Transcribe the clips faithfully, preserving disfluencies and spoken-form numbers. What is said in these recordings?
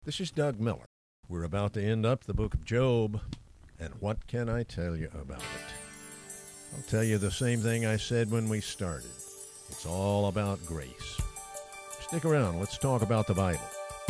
This is Doug Miller. We're about to end up the book of Job, and what can I tell you about it? I'll tell you the same thing I said when we started. It's all about grace. Stick around. Let's talk about the Bible.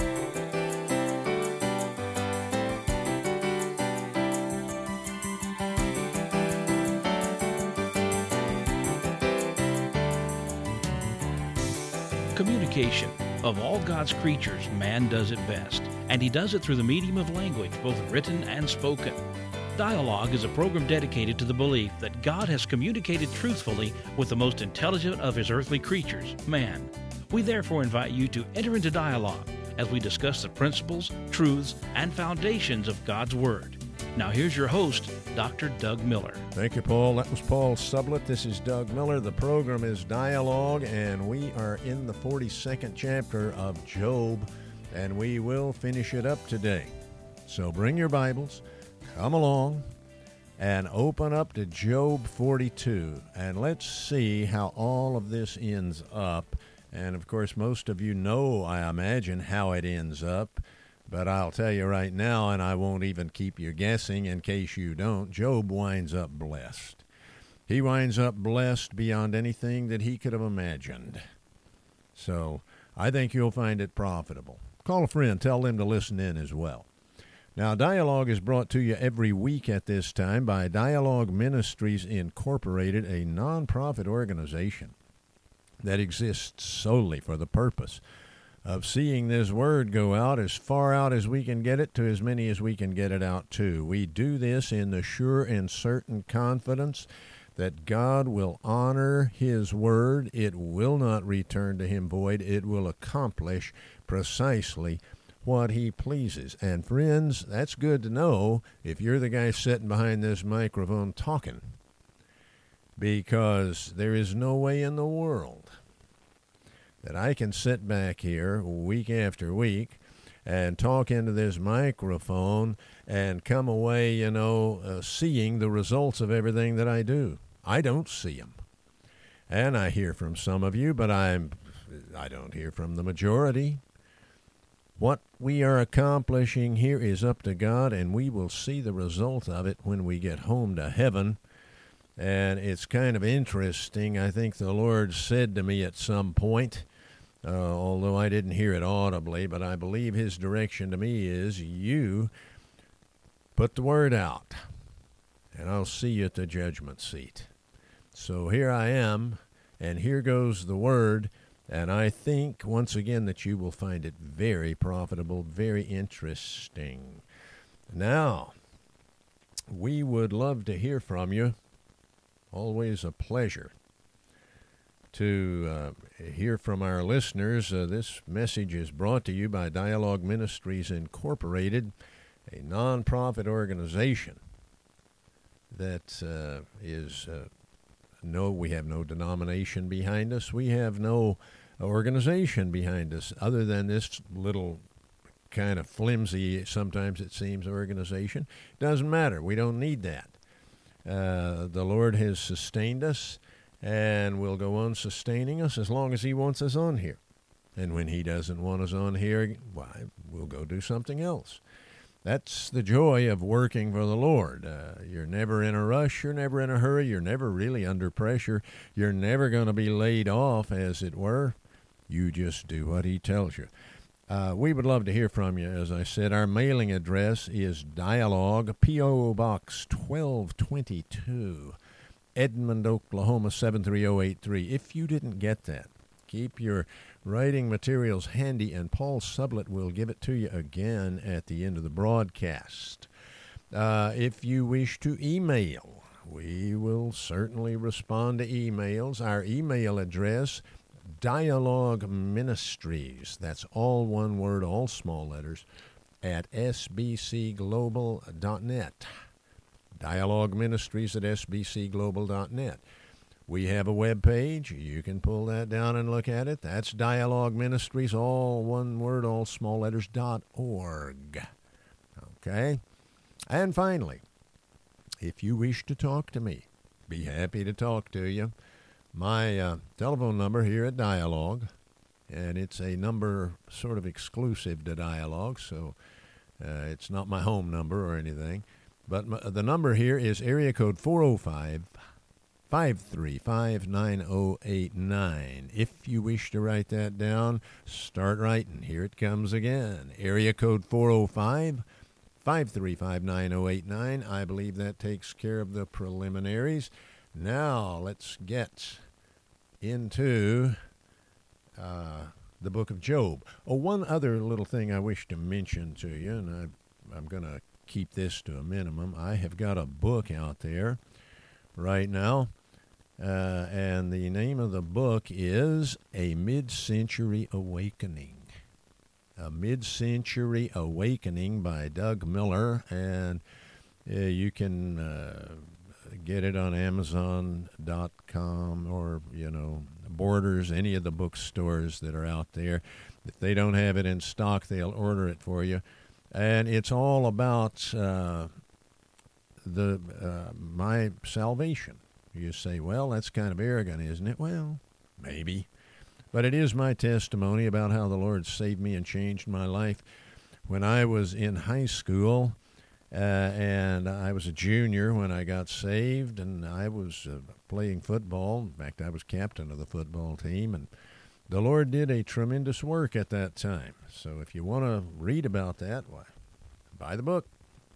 Communication. Of all God's creatures, man does it best, and he does it through the medium of language, both written and spoken. Dialogue is a program dedicated to the belief that God has communicated truthfully with the most intelligent of his earthly creatures, man. We therefore invite you to enter into dialogue as we discuss the principles, truths, and foundations of God's Word. Now here's your host, Doctor Doug Miller. Thank you, Paul. That was Paul Sublett. This is Doug Miller. The program is Dialogue, and we are in the forty-second chapter of Job, and we will finish it up today. So bring your Bibles, come along, and open up to Job forty-two, and let's see how all of this ends up. And, of course, most of you know, I imagine, how it ends up. But I'll tell you right now, and I won't even keep you guessing in case you don't, Job winds up blessed. He winds up blessed beyond anything that he could have imagined. So I think you'll find it profitable. Call a friend, tell them to listen in as well. Now, Dialogue is brought to you every week at this time by Dialogue Ministries Incorporated, a nonprofit organization that exists solely for the purpose of seeing this word go out as far out as we can get it to as many as we can get it out to. We do this in the sure and certain confidence that God will honor his word. It will not return to him void. It will accomplish precisely what he pleases. And friends, that's good to know if you're the guy sitting behind this microphone talking, because there is no way in the world that I can sit back here week after week and talk into this microphone and come away, you know, uh, seeing the results of everything that I do. I don't see them. And I hear from some of you, but I'm, I don't hear from the majority. What we are accomplishing here is up to God, and we will see the result of it when we get home to heaven. And it's kind of interesting. I think the Lord said to me at some point, Uh, although I didn't hear it audibly, but I believe his direction to me is, you put the word out, and I'll see you at the judgment seat. So here I am, and here goes the word, and I think, once again, that you will find it very profitable, very interesting. Now, we would love to hear from you. Always a pleasure to uh, hear from our listeners. Uh, this message is brought to you by Dialogue Ministries Incorporated, a nonprofit organization that uh, is, uh, no, we have no denomination behind us. We have no organization behind us other than this little kind of flimsy, sometimes it seems, organization. Doesn't matter. We don't need that. Uh, the Lord has sustained us and will go on sustaining us as long as he wants us on here. And when he doesn't want us on here, why, we'll go do something else. That's the joy of working for the Lord. Uh, you're never in a rush. You're never in a hurry. You're never really under pressure. You're never going to be laid off, as it were. You just do what he tells you. Uh, we would love to hear from you. As I said, our mailing address is Dialogue, P O. Box twelve twenty-two, Edmond, Oklahoma, seven three zero eight three. If you didn't get that, keep your writing materials handy, and Paul Sublett will give it to you again at the end of the broadcast. Uh, if you wish to email, we will certainly respond to emails. Our email address, Dialogue Ministries, that's all one word, all small letters, at s b c global dot net. Dialogue Ministries at s b c global dot net. We have a web page. You can pull that down and look at it. That's Dialogue Ministries, all one word, all small letters, dot org. Okay? And finally, if you wish to talk to me, be happy to talk to you. My uh, telephone number here at Dialogue and it's a number sort of exclusive to Dialogue, so uh, it's not my home number or anything. But my, the number here is area code four oh five, five three five, nine oh eight nine. If you wish to write that down, start writing. Here it comes again. Area code four oh five, five three five, nine oh eight nine. I believe that takes care of the preliminaries. Now let's get into uh, the book of Job. Oh, one other little thing I wish to mention to you, and I, I'm going to keep this to a minimum. I have got a book out there right now, uh, and the name of the book is A Mid-Century Awakening. A Mid-Century Awakening by Doug Miller, and uh, you can uh, get it on Amazon dot com or, you know, Borders, any of the bookstores that are out there. If they don't have it in stock, they'll order it for you. And it's all about uh, the uh, my salvation. You say, well, that's kind of arrogant, isn't it? Well, maybe. But it is my testimony about how the Lord saved me and changed my life. When I was in high school, uh, and I was a junior when I got saved, and I was uh, playing football. In fact, I was captain of the football team, and the Lord did a tremendous work at that time. So if you want to read about that, why, buy the book.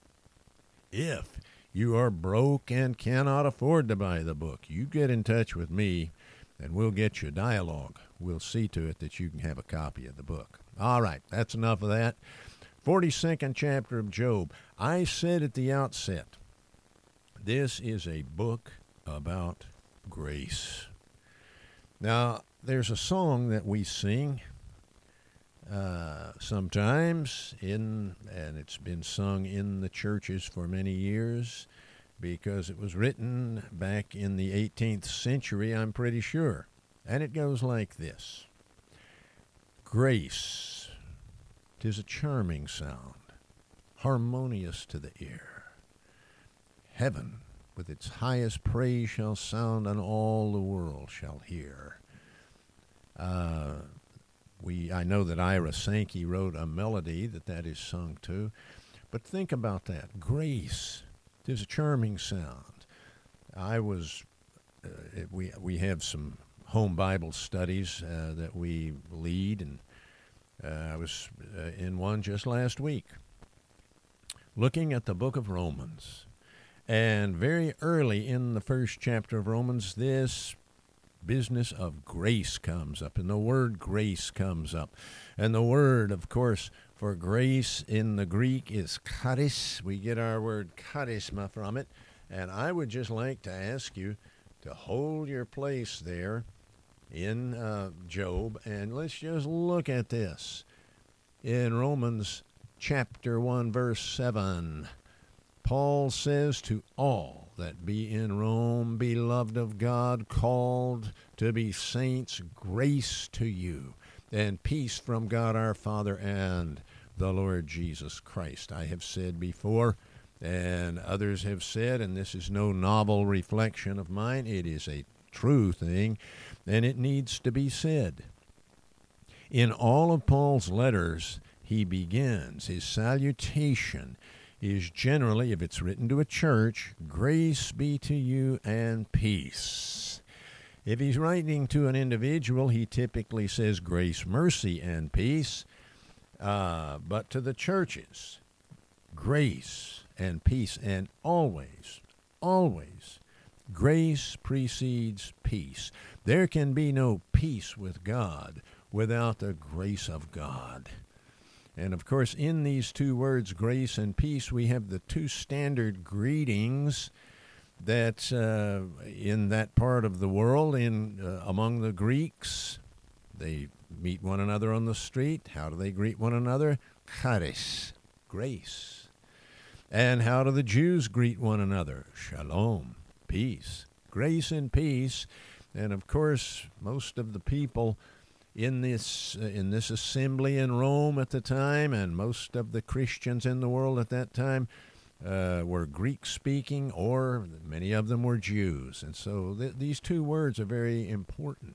If you are broke and cannot afford to buy the book, you get in touch with me, and we'll get you Dialogue. We'll see to it that you can have a copy of the book. All right, that's enough of that. forty-second chapter of Job. I said at the outset, this is a book about grace. Now, there's a song that we sing uh, sometimes, in, and it's been sung in the churches for many years because it was written back in the eighteenth century, I'm pretty sure. And it goes like this. Grace, 'tis a charming sound, harmonious to the ear. Heaven with its highest praise shall sound, and all the world shall hear. Uh, we, I know that Ira Sankey wrote a melody that that is sung to, but think about that. Grace, 'tis a charming sound. I was, uh, it, we we have some home Bible studies uh, that we lead, and uh, I was uh, in one just last week, looking at the book of Romans. And very early in the first chapter of Romans, this business of grace comes up, and the word grace comes up. And the word, of course, for grace in the Greek is charis. We get our word charisma from it. And I would just like to ask you to hold your place there in uh, Job, and let's just look at this. In Romans chapter one, verse seven, Paul says, to all that be in Rome, beloved of God, called to be saints, grace to you, and peace from God our Father and the Lord Jesus Christ. I have said before, and others have said, and this is no novel reflection of mine, it is a true thing, and it needs to be said. In all of Paul's letters, he begins, his salutation is generally, if it's written to a church, grace be to you and peace. If he's writing to an individual, he typically says grace, mercy, and peace. Uh, but to the churches, grace and peace, and always, always, grace precedes peace. There can be no peace with God without the grace of God. And, of course, in these two words, grace and peace, we have the two standard greetings that uh, in that part of the world, in uh, among the Greeks, they meet one another on the street. How do they greet one another? Charis, grace. And how do the Jews greet one another? Shalom, peace. Grace and peace. And, of course, most of the people in this uh, in this assembly in Rome at the time, and most of the Christians in the world at that time, uh, were Greek-speaking, or many of them were Jews. And so th- these two words are very important.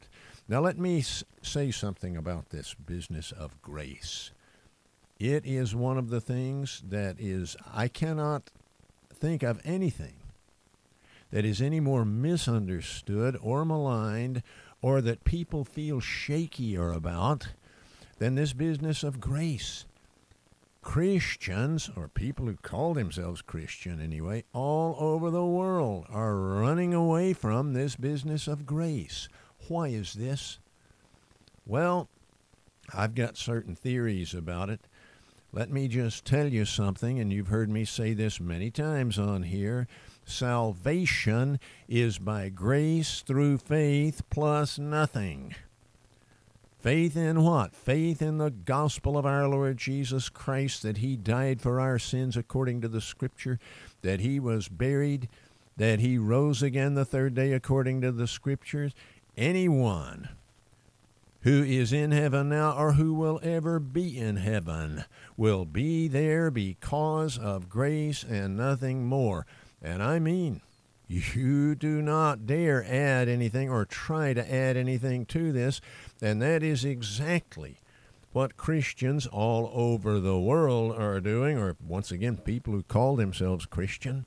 Now let me s- say something about this business of grace. It is one of the things that is, I cannot think of anything that is any more misunderstood or maligned or that people feel shakier about than this business of grace. Christians, or people who call themselves Christian anyway, all over the world are running away from this business of grace. Why is this? Well, I've got certain theories about it. Let me just tell you something, and you've heard me say this many times on here. Salvation is by grace through faith plus nothing. Faith in what? Faith in the gospel of our Lord Jesus Christ, that he died for our sins according to the Scripture, that he was buried, that he rose again the third day according to the Scriptures. Anyone who is in heaven now or who will ever be in heaven will be there because of grace and nothing more. And I mean, you do not dare add anything or try to add anything to this, and that is exactly what Christians all over the world are doing, or once again, people who call themselves Christian.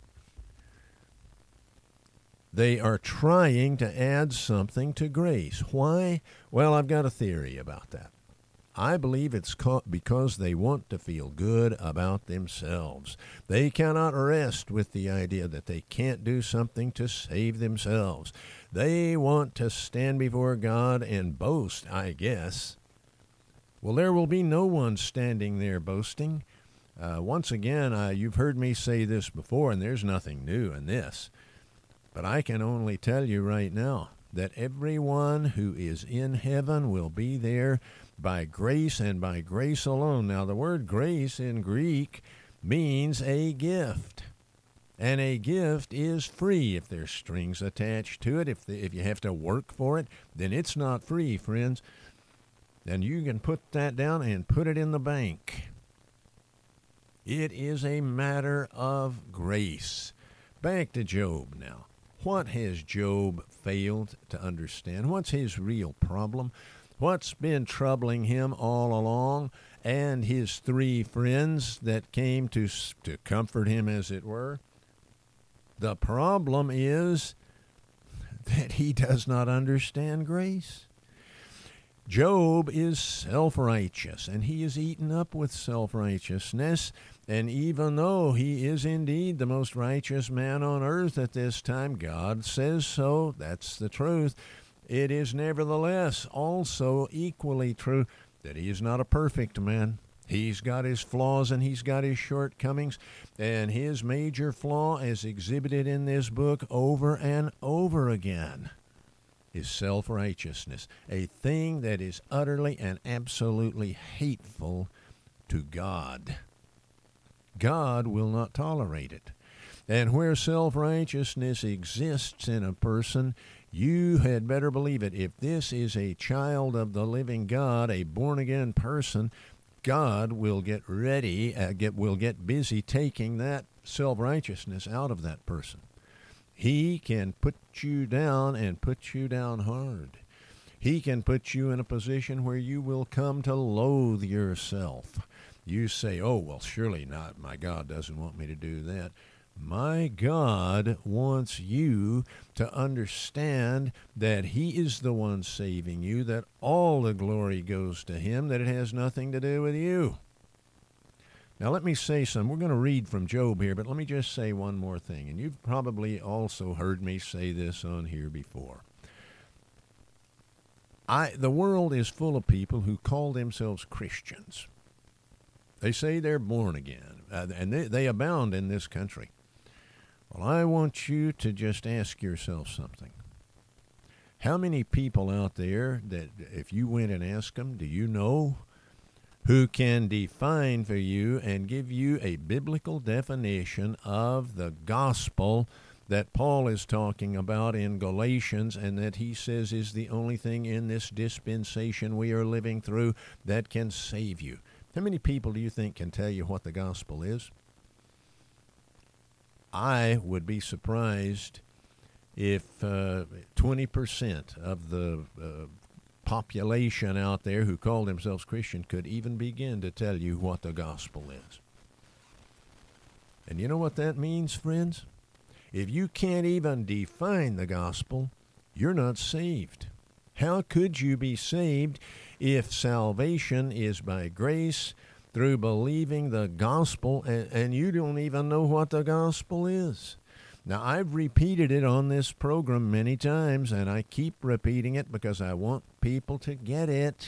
They are trying to add something to grace. Why? Well, I've got a theory about that. I believe it's because they want to feel good about themselves. They cannot rest with the idea that they can't do something to save themselves. They want to stand before God and boast, I guess. Well, there will be no one standing there boasting. Uh, once again, uh, you've heard me say this before, and there's nothing new in this. But I can only tell you right now that everyone who is in heaven will be there by grace and by grace alone. Now, the word grace in Greek means a gift. And a gift is free. If there's strings attached to it, if the, if you have to work for it, then it's not free, friends. Then you can put that down and put it in the bank. It is a matter of grace. Back to Job now. What has Job failed to understand? What's his real problem? What's been troubling him all along? And his three friends that came to, to comfort him, as it were? The problem is that he does not understand grace. Job is self-righteous, and he is eaten up with self-righteousness. And even though he is indeed the most righteous man on earth at this time, God says so, that's the truth, it is nevertheless also equally true that he is not a perfect man. He's got his flaws and he's got his shortcomings, and his major flaw, as exhibited in this book over and over again, is self-righteousness, a thing that is utterly and absolutely hateful to God. God will not tolerate it. And where self-righteousness exists in a person, you had better believe it. If this is a child of the living God, a born-again person, God will get ready, uh, get will get busy taking that self-righteousness out of that person. He can put you down and put you down hard. He can put you in a position where you will come to loathe yourself. You say, oh, well, surely not. My God doesn't want me to do that. My God wants you to understand that he is the one saving you, that all the glory goes to him, that it has nothing to do with you. Now, let me say something. We're going to read from Job here, but let me just say one more thing. And you've probably also heard me say this on here before. I, the world is full of people who call themselves Christians. They say they're born again, uh, and they, they abound in this country. Well, I want you to just ask yourself something. How many people out there that if you went and asked them, do you know, who can define for you and give you a biblical definition of the gospel that Paul is talking about in Galatians, and that he says is the only thing in this dispensation we are living through that can save you? How many people do you think can tell you what the gospel is? I would be surprised if uh, twenty percent of the uh, population out there who call themselves Christian could even begin to tell you what the gospel is. And you know what that means, friends? If you can't even define the gospel, you're not saved. How could you be saved if salvation is by grace through believing the gospel and, and you don't even know what the gospel is? Now, I've repeated it on this program many times, and I keep repeating it because I want people to get it.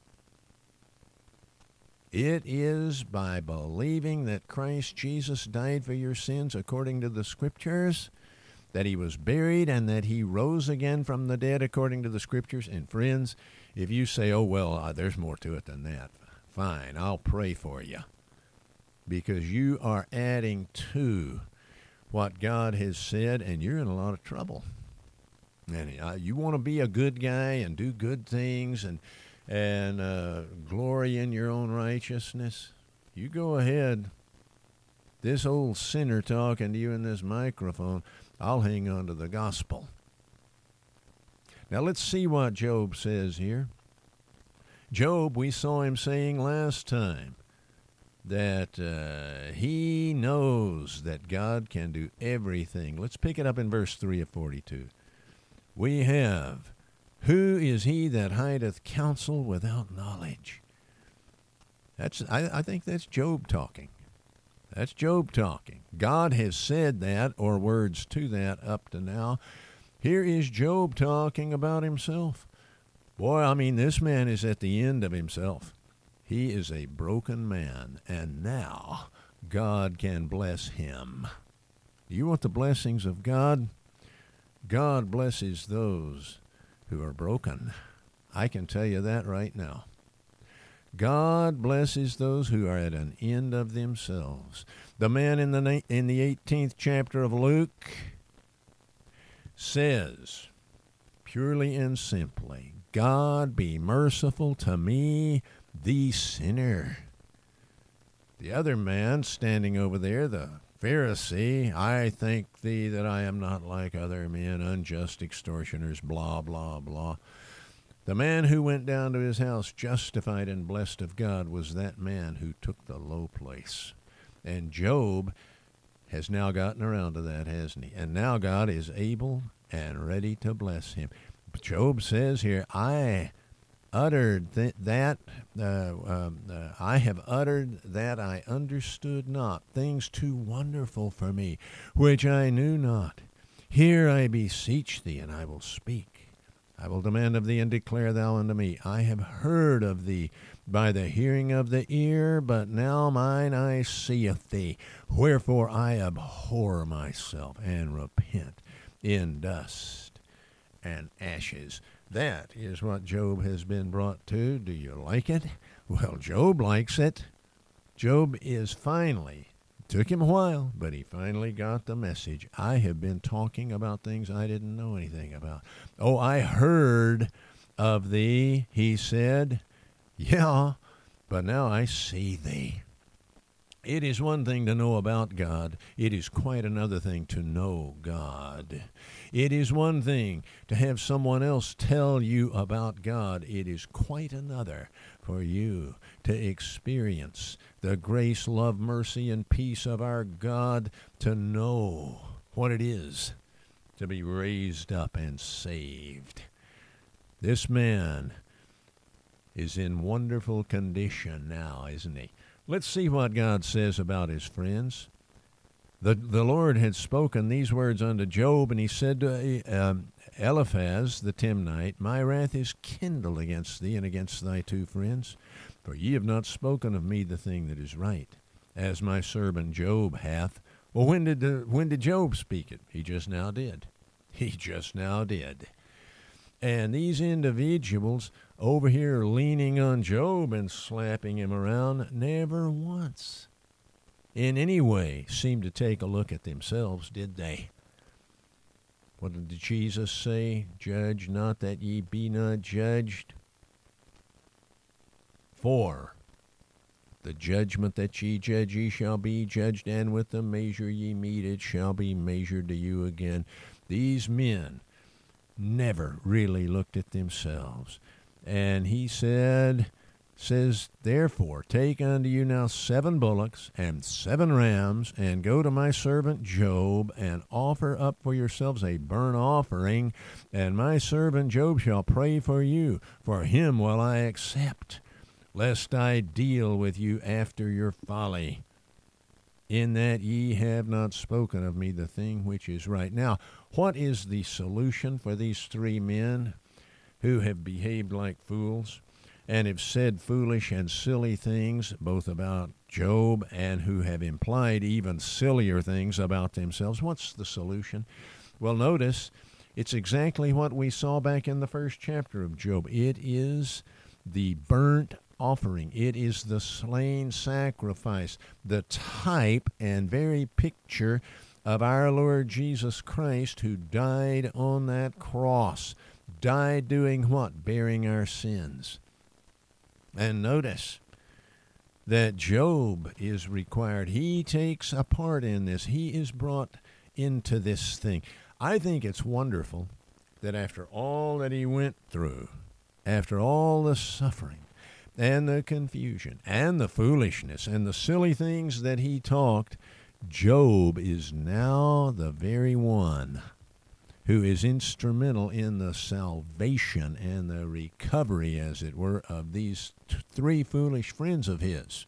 It is by believing that Christ Jesus died for your sins according to the Scriptures, that he was buried, and that he rose again from the dead according to the Scriptures. And friends, if you say, oh, well, uh, there's more to it than that, fine, I'll pray for you. Because you are adding to what God has said, and you're in a lot of trouble. And uh, you want to be a good guy and do good things and and uh, glory in your own righteousness, you go ahead. This old sinner talking to you in this microphone, I'll hang on to the gospel. Now let's see what Job says here. Job, we saw him saying last time that uh, he knows that God can do everything. Let's pick it up in verse three of forty-two. We have, who is he that hideth counsel without knowledge? That's I, I think that's Job talking. That's Job talking. God has said that, or words to that, up to now. Here is Job talking about himself. Boy, I mean, this man is at the end of himself. He is a broken man, and now God can bless him. Do you want the blessings of God? God blesses those who are broken. I can tell you that right now. God blesses those who are at an end of themselves. The man in the in the eighteenth chapter of Luke says, purely and simply, God be merciful to me, the sinner. The other man standing over there, the Pharisee, I thank thee that I am not like other men, unjust extortioners, blah, blah, blah. The man who went down to his house justified and blessed of God was that man who took the low place. And Job has now gotten around to that, hasn't he? And now God is able and ready to bless him. Job says here, I uttered th- that, uh, um, uh, I have uttered that I understood not, things too wonderful for me, which I knew not. Here I beseech thee, and I will speak. I will demand of thee, and declare thou unto me. I have heard of thee by the hearing of the ear, but now mine eye seeth thee. Wherefore I abhor myself, and repent in dust and ashes. That is what Job has been brought to. Do you like it? Well, Job likes it. Job is finally, it took him a while, but he finally got the message. I have been talking about things I didn't know anything about. Oh, I heard of thee, he said. Yeah, but now I see thee. It is one thing to know about God. It is quite another thing to know God. It is one thing to have someone else tell you about God. It is quite another for you to experience the grace, love, mercy, and peace of our God, to know what it is to be raised up and saved. This man is in wonderful condition now, isn't he? Let's see what God says about his friends. The the Lord had spoken these words unto Job, and he said to um, Eliphaz the Timnite, my wrath is kindled against thee and against thy two friends, for ye have not spoken of me the thing that is right, as my servant Job hath. Well, when did the, when did Job speak it? He just now did. He just now did. And these individuals over here leaning on Job and slapping him around never once in any way seemed to take a look at themselves, did they? What did Jesus say? Judge not that ye be not judged. For the judgment that ye judge, ye shall be judged, and with the measure ye mete, it shall be measured to you again. These men never really looked at themselves. And he said, says, therefore, take unto you now seven bullocks and seven rams, and go to my servant Job, and offer up for yourselves a burnt offering, and my servant Job shall pray for you. For him will I accept, lest I deal with you after your folly, in that ye have not spoken of me the thing which is right. Now, what is the solution for these three men who have behaved like fools and have said foolish and silly things both about Job, and who have implied even sillier things about themselves? What's the solution? Well, notice it's exactly what we saw back in the first chapter of Job. It is the burnt offering. It is the slain sacrifice, the type and very picture of our Lord Jesus Christ, who died on that cross. Died doing what? Bearing our sins. And notice that Job is required. He takes a part in this. He is brought into this thing. I think it's wonderful that after all that he went through, after all the suffering and the confusion and the foolishness and the silly things that he talked, Job is now the very one who is instrumental in the salvation and the recovery, as it were, of these t- three foolish friends of his.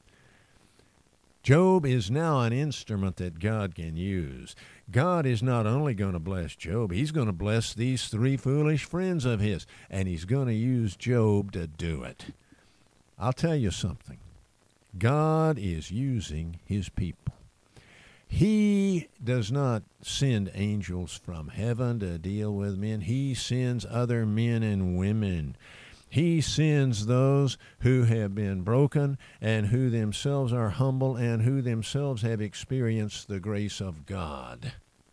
Job is now an instrument that God can use. God is not only going to bless Job, he's going to bless these three foolish friends of his, and he's going to use Job to do it. I'll tell you something. God is using his people. He does not send angels from heaven to deal with men. He sends other men and women. He sends those who have been broken and who themselves are humble and who themselves have experienced the grace of God.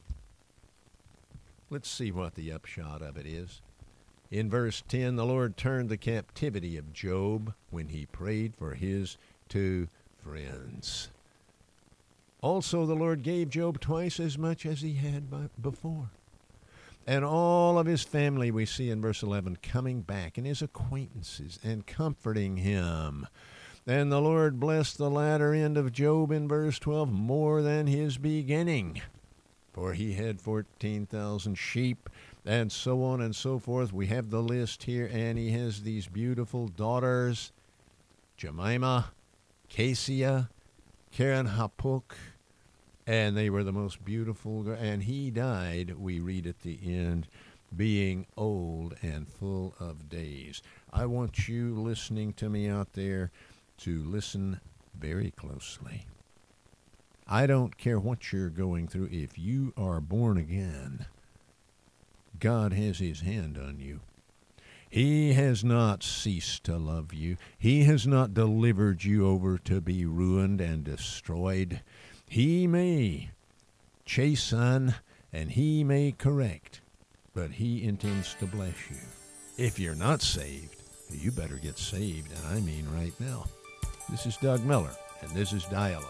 Let's see what the upshot of it is. In verse ten, the Lord turned the captivity of Job when he prayed for his two friends. Also, the Lord gave Job twice as much as he had before. And all of his family, we see in verse eleven, coming back, and his acquaintances, and comforting him. And the Lord blessed the latter end of Job in verse twelve more than his beginning. For he had fourteen thousand sheep, and so on and so forth. We have the list here, and he has these beautiful daughters, Jemimah, Cassia, Karen Hapuk, and they were the most beautiful. And he died, we read at the end, being old and full of days. I want you listening to me out there to listen very closely. I don't care what you're going through. If you are born again, God has his hand on you. He has not ceased to love you. He has not delivered you over to be ruined and destroyed. He may chasten and he may correct, but he intends to bless you. If you're not saved, you better get saved, and I mean right now. This is Doug Miller, and this is Dialogue.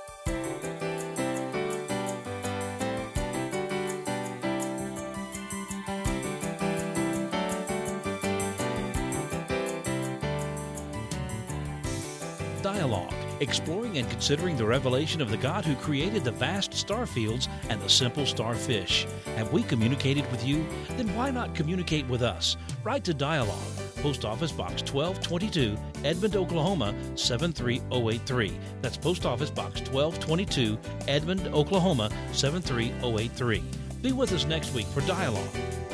Dialogue, exploring and considering the revelation of the God who created the vast star fields and the simple starfish. Have we communicated with you? Then why not communicate with us? Write to Dialogue, Post Office Box twelve twenty-two, Edmond, Oklahoma seven three zero eight three. That's Post Office Box twelve twenty-two, Edmond, Oklahoma seven three zero eight three. Be with us next week for Dialogue.